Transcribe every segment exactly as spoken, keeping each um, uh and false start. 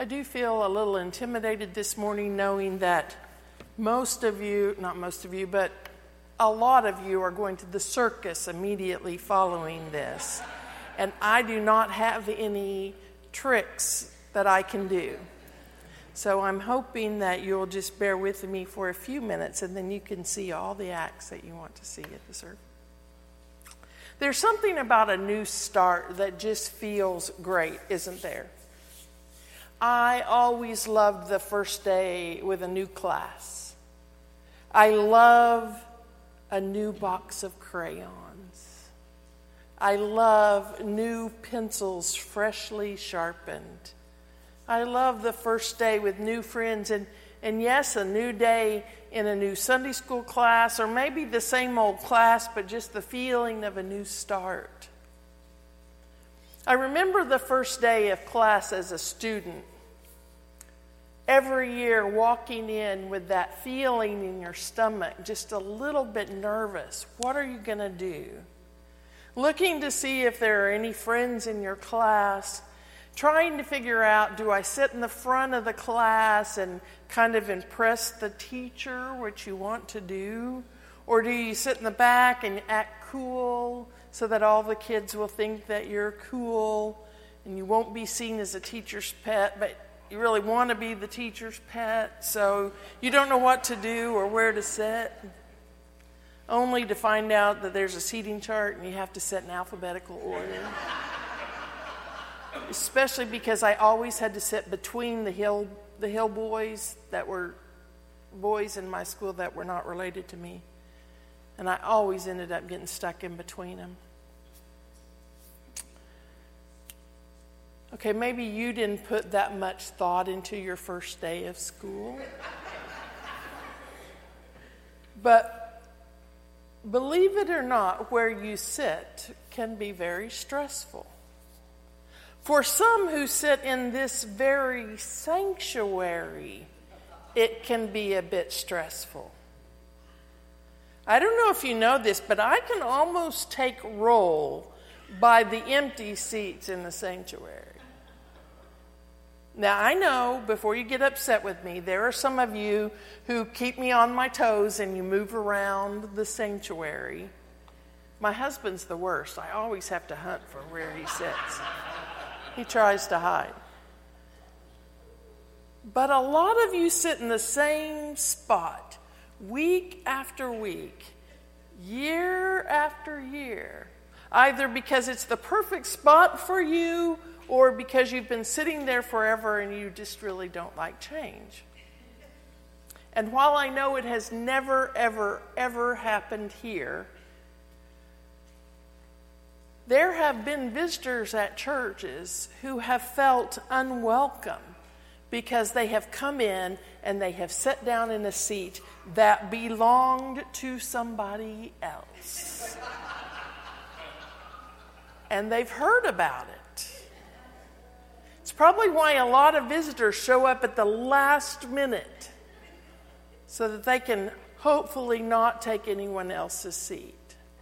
I do feel a little intimidated this morning knowing that most of you, not most of you, but a lot of you are going to the circus immediately following this. And I do not have any tricks that I can do. So I'm hoping that you'll just bear with me for a few minutes and then you can see all the acts that you want to see at the circus. There's something about a new start that just feels great, isn't there? I always loved the first day with a new class. I love a new box of crayons. I love new pencils freshly sharpened. I love the first day with new friends and, and yes, a new day in a new Sunday school class or maybe the same old class, but just the feeling of a new start. I remember the first day of class as a student. Every year walking in with that feeling in your stomach, just a little bit nervous. What are you going to do? Looking to see if there are any friends in your class. Trying to figure out, do I sit in the front of the class and kind of impress the teacher, which you want to do? Or do you sit in the back and act cool so that all the kids will think that you're cool and you won't be seen as a teacher's pet, but you really want to be the teacher's pet, so you don't know what to do or where to sit, only to find out that there's a seating chart and you have to sit in alphabetical order. Especially because I always had to sit between the hill the hill boys that were boys in my school that were not related to me. And I always ended up getting stuck in between them. Okay, maybe you didn't put that much thought into your first day of school. But believe it or not, where you sit can be very stressful. For some who sit in this very sanctuary, it can be a bit stressful. I don't know if you know this, but I can almost take roll by the empty seats in the sanctuary. Now, I know, before you get upset with me, there are some of you who keep me on my toes and you move around the sanctuary. My husband's the worst. I always have to hunt for where he sits. He tries to hide. But a lot of you sit in the same spot week after week, year after year, either because it's the perfect spot for you or because you've been sitting there forever and you just really don't like change. And while I know it has never, ever, ever happened here, there have been visitors at churches who have felt unwelcome because they have come in and they have sat down in a seat that belonged to somebody else. And they've heard about it. It's probably why a lot of visitors show up at the last minute so that they can hopefully not take anyone else's seat.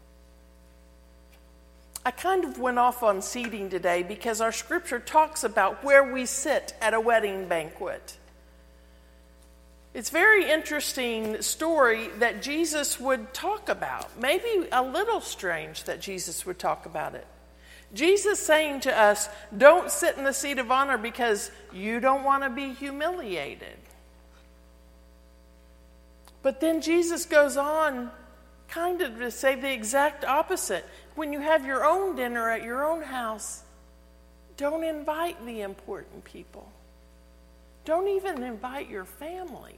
I kind of went off on seating today because our scripture talks about where we sit at a wedding banquet. It's a very interesting story that Jesus would talk about. Maybe a little strange that Jesus would talk about it. Jesus saying to us, don't sit in the seat of honor because you don't want to be humiliated. But then Jesus goes on kind of to say the exact opposite. When you have your own dinner at your own house, don't invite the important people. Don't even invite your family.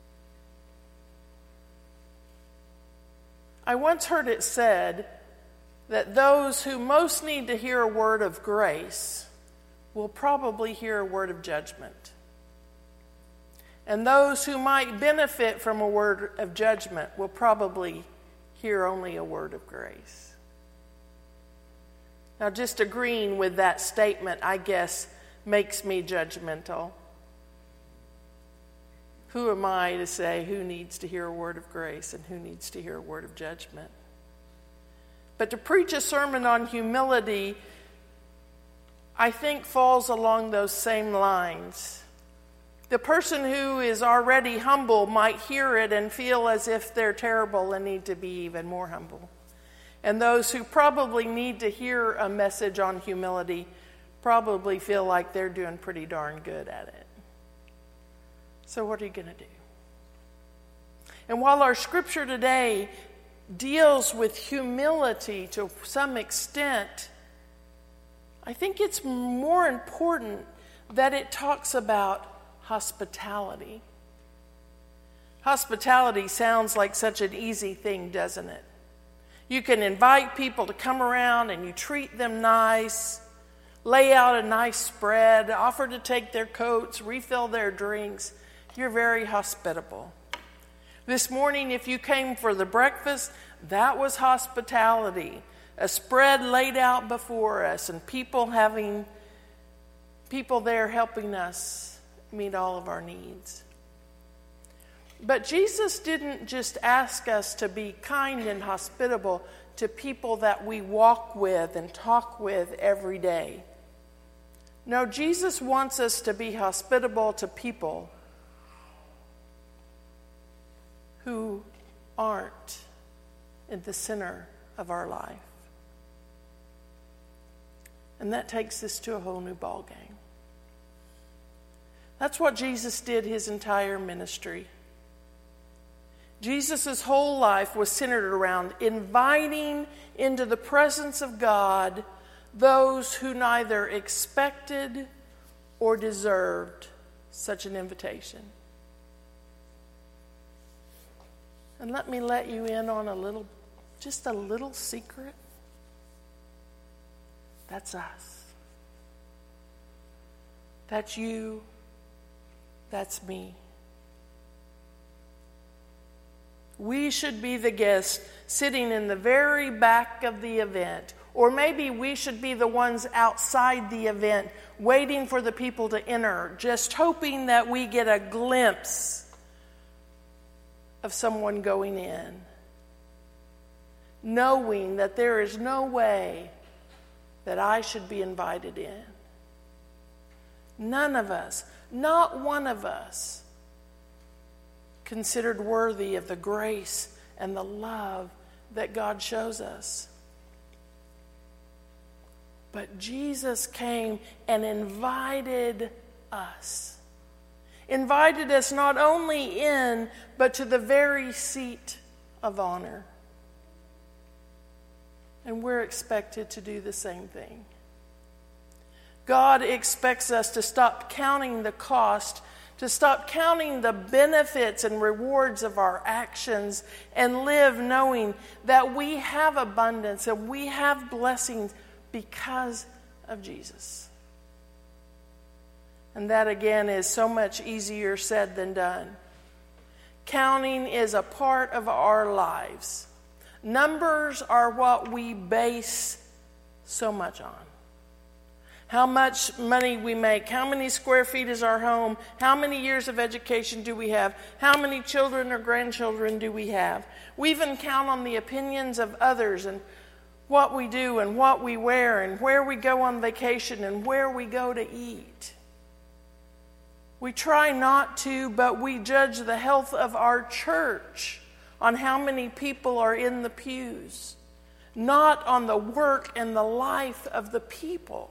I once heard it said that those who most need to hear a word of grace will probably hear a word of judgment. And those who might benefit from a word of judgment will probably hear only a word of grace. Now, just agreeing with that statement, I guess, makes me judgmental. Who am I to say who needs to hear a word of grace and who needs to hear a word of judgment? But to preach a sermon on humility, I think falls along those same lines. The person who is already humble might hear it and feel as if they're terrible and need to be even more humble. And those who probably need to hear a message on humility probably feel like they're doing pretty darn good at it. So what are you going to do? And while our scripture today deals with humility to some extent, I think it's more important that it talks about hospitality. Hospitality sounds like such an easy thing, doesn't it? You can invite people to come around and you treat them nice, lay out a nice spread, offer to take their coats, refill their drinks. You're very hospitable. This morning, if you came for the breakfast, that was hospitality. A spread laid out before us and people having, people there helping us meet all of our needs. But Jesus didn't just ask us to be kind and hospitable to people that we walk with and talk with every day. No, Jesus wants us to be hospitable to people who aren't in the center of our life. And that takes us to a whole new ballgame. That's what Jesus did his entire ministry. Jesus' whole life was centered around inviting into the presence of God those who neither expected or deserved such an invitation. And let me let you in on a little, just a little secret. That's us. That's you. That's me. We should be the guests sitting in the very back of the event. Or maybe we should be the ones outside the event waiting for the people to enter, just hoping that we get a glimpse of someone going in, knowing that there is no way that I should be invited in. None of us, not one of us, considered worthy of the grace and the love that God shows us. But Jesus came and invited us. Invited us not only in, but to the very seat of honor. And we're expected to do the same thing. God expects us to stop counting the cost, to stop counting the benefits and rewards of our actions, and live knowing that we have abundance and we have blessings because of Jesus. And that again is so much easier said than done. Counting is a part of our lives. Numbers are what we base so much on. How much money we make, how many square feet is our home, how many years of education do we have, how many children or grandchildren do we have. We even count on the opinions of others and what we do and what we wear and where we go on vacation and where we go to eat. We try not to, but we judge the health of our church on how many people are in the pews, not on the work and the life of the people.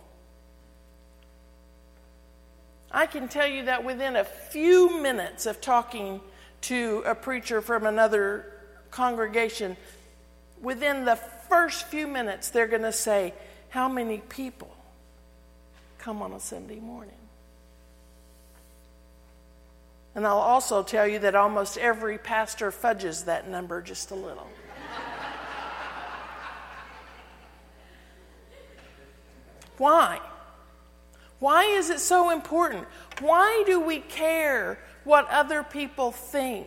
I can tell you that within a few minutes of talking to a preacher from another congregation, within the first few minutes they're going to say, how many people come on a Sunday morning? And I'll also tell you that almost every pastor fudges that number just a little. Why? Why is it so important? Why do we care what other people think?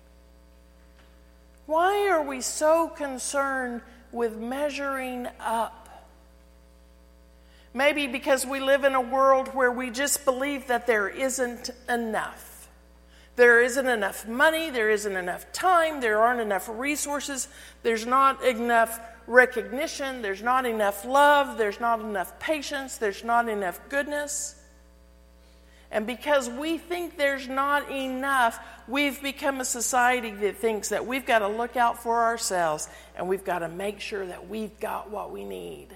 Why are we so concerned with measuring up? Maybe because we live in a world where we just believe that there isn't enough. There isn't enough money, there isn't enough time, there aren't enough resources, there's not enough recognition, there's not enough love, there's not enough patience, there's not enough goodness. And because we think there's not enough, we've become a society that thinks that we've got to look out for ourselves and we've got to make sure that we've got what we need.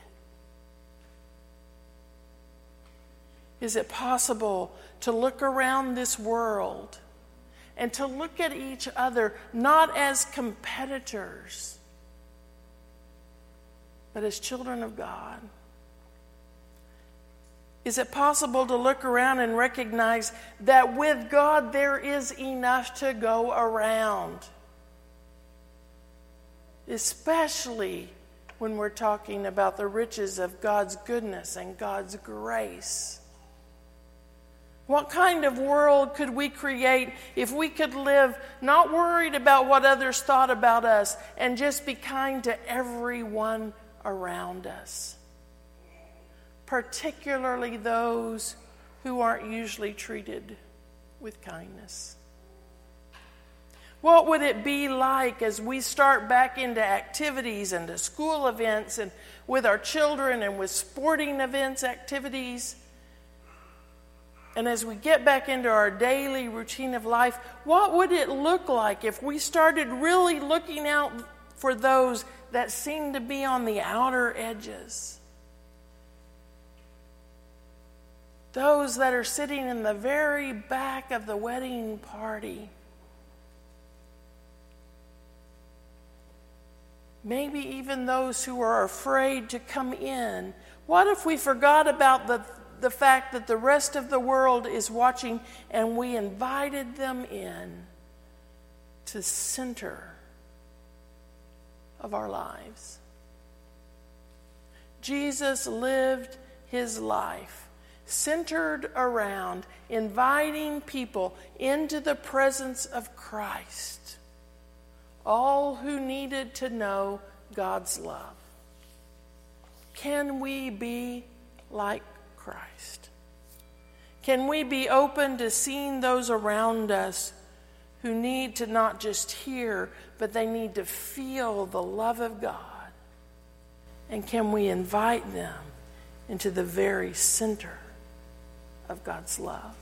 Is it possible to look around this world and to look at each other not as competitors, but as children of God? Is it possible to look around and recognize that with God there is enough to go around? Especially when we're talking about the riches of God's goodness and God's grace. What kind of world could we create if we could live not worried about what others thought about us and just be kind to everyone around us? Particularly those who aren't usually treated with kindness. What would it be like as we start back into activities and to school events and with our children and with sporting events, activities? And as we get back into our daily routine of life, what would it look like if we started really looking out for those that seem to be on the outer edges? Those that are sitting in the very back of the wedding party. Maybe even those who are afraid to come in. What if we forgot about the, the fact that the rest of the world is watching and we invited them in to the center of our lives? Jesus lived his life centered around inviting people into the presence of Christ, all who needed to know God's love. Can we be like Christ? Can we be open to seeing those around us who need to not just hear, but they need to feel the love of God? And can we invite them into the very center of God's love?